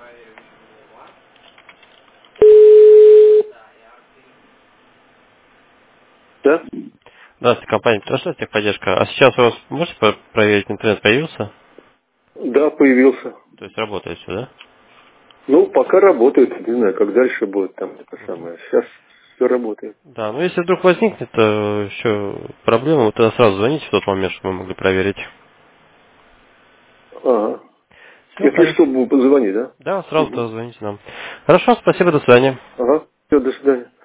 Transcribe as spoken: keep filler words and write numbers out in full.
Да? Здравствуйте, компания «Прошла техподдержка». А сейчас у вас можете про- проверить, интернет появился? Да, появился. То есть работает все, да? Ну, пока работает, не знаю, как дальше будет там это самое. Сейчас все работает. Да, ну если вдруг возникнет э, еще проблема, вы тогда сразу звоните в тот момент, чтобы мы могли проверить. Ага. Все, Если понятно. что, буду позвонить, да? Да, сразу Угу. тогда звоните нам. Хорошо, спасибо, до свидания. Ага. Все, до свидания.